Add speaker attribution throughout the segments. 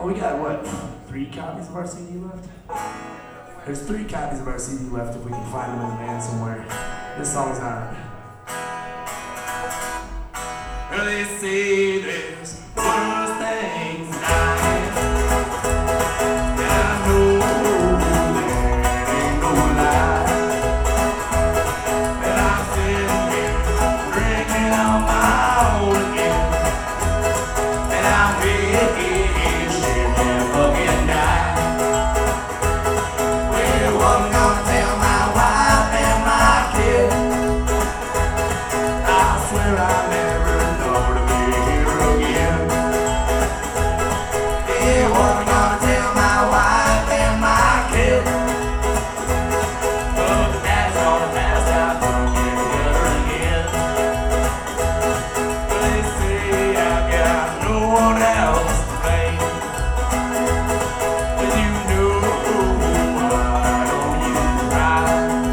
Speaker 1: Oh, we got what? 3 copies of our CD left? There's 3 copies of our CD left if we can find them in the van somewhere. This song's on. They say there's worse things than dying, and I know there ain't no lie. And I'm sitting here drinking on my own again, and I'm wishing never can die. Well, I'm gonna tell my wife and my kid. I swear I never know to be here again. Yeah, I'm gonna tell my wife and my kid. But the dad's gonna pass out from get together again. But they say I got no one else to blame. But you know why don't you cry?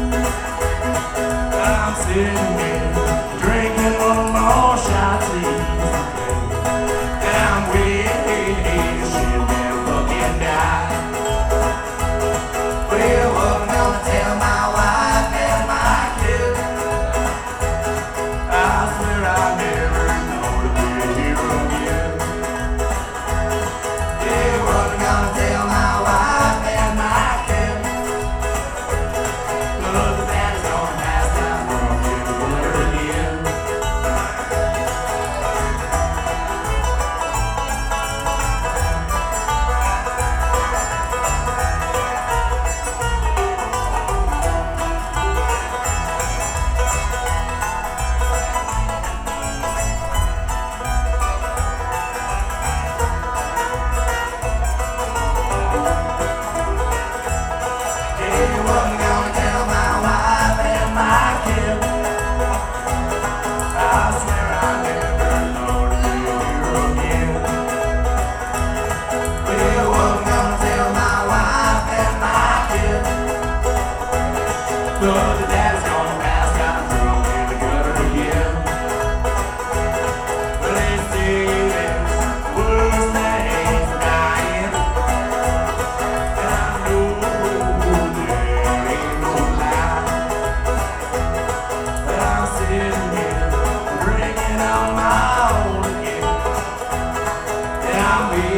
Speaker 1: I'm sitting here drinking one more shot to ease the pain, and I'm wishing never can die. Well, I'm gonna tell my wife and my kid. I swear I never know to be here again. Yeah, I'm gonna tell my wife and my kid. But the dad's gonna pass out from getting together again. Yeah, I'm gonna tell my wife and my kid. I swear I never know to be here again. Well, I'm gonna tell my wife and my kid. But the dad's gonna pass out from in the gutter again. But they say there's worse things than dying, and I know there ain't no lie. But I'm sitting here drinking on my own again, and I'm